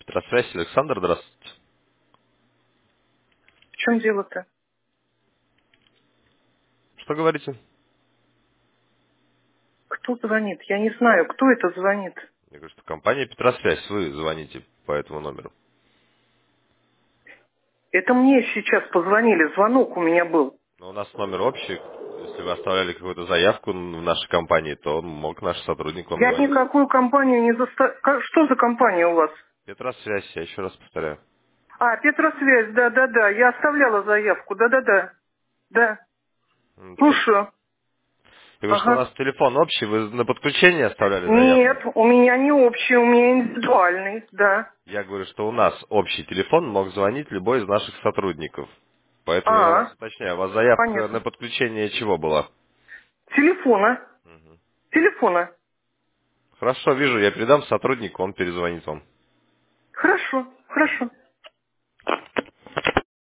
Петросвязь, Александр, здравствуйте. В чем дело-то? Что говорите? Кто звонит? Я не знаю, кто это звонит. Я говорю, что компания Петросвязь, вы звоните по этому номеру. Это мне сейчас позвонили, звонок у меня был. Но у нас номер общий. Если вы оставляли какую-то заявку в нашей компании, то мог наш сотрудник вам Я звонить. никакую компанию не заставила. Что за компания у вас? Петросвязь, я еще раз повторяю. А, Петросвязь, да-да-да. Я оставляла заявку, да-да-да. Да. Так. Слушаю. Я говорю, что у Ага. нас телефон общий, вы на подключение оставляли заявку. Нет, у меня не общий, у меня индивидуальный, да. Я говорю, что у нас общий телефон, мог звонить любой из наших сотрудников. Поэтому я у вас А, уточняю, у вас заявка на понятно. подключение чего была? Телефона. Телефона. Хорошо, вижу, я передам сотруднику, он перезвонит вам. Хорошо, хорошо.